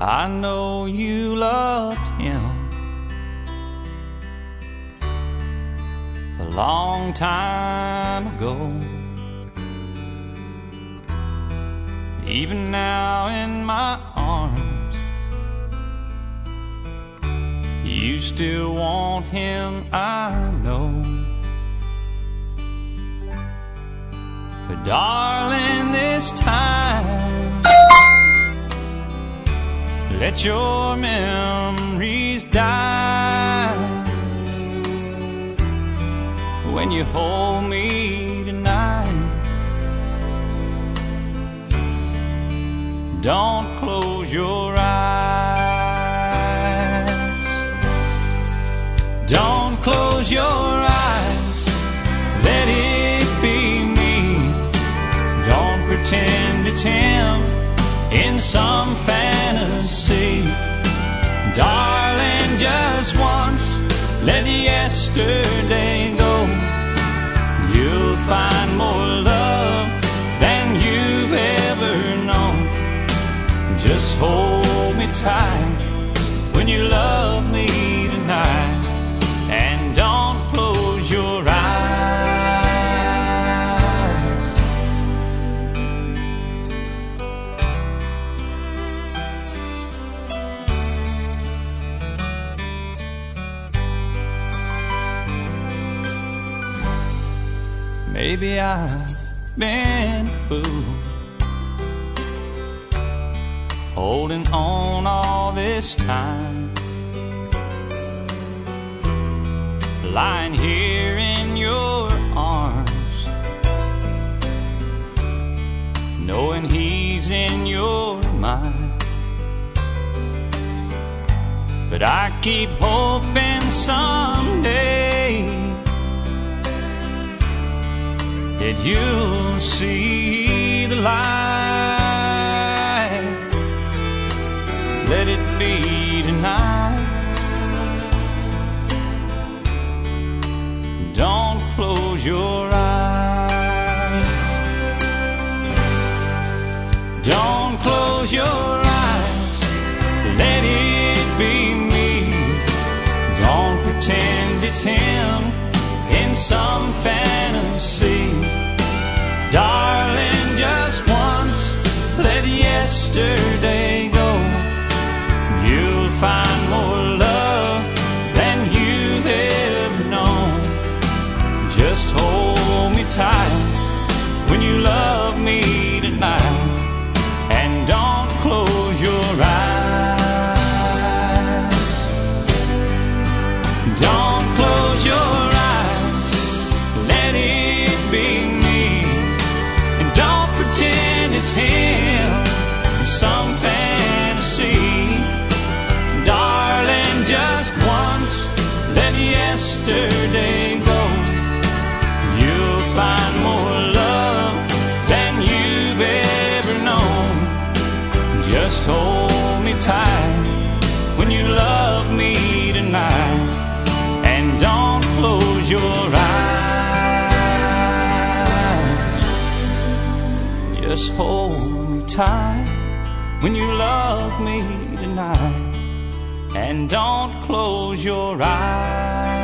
I know you loved him a long time ago. Even now in my arms, you still want him, I know. But darling, this time, let your memories die when you hold me tonight. Don't close your eyes. Don't close your eyes. Let it be me. Don't pretend it's him in some fantasy. Darling, just once, let yesterday go. You'll find more love than you've ever known. Just hold me tight when you love me tonight, and don't close your eyes. Maybe I've been a fool, holding on all this time, lying here in your arms, knowing he's in your mind. But I keep hoping someday that you'll see the light. Let it be tonight. Don't close your eyes. Don't close your eyes. Let it be me. Don't pretend it's him in some fantasy. Darling, just once, let yesterday go. You'll find more love than you've ever known. Just hold me tight when you love me tonight, and don't close your eyes. Don't close your eyes. Let it be me, and don't pretend it's him in some fantasy. Darling, just once, let yesterday go. You'll find more love than you've ever known. Just hold me tight when you love me tonight, and don't close your eyes. Just hold me tight when you love me tonight, and don't close your eyes.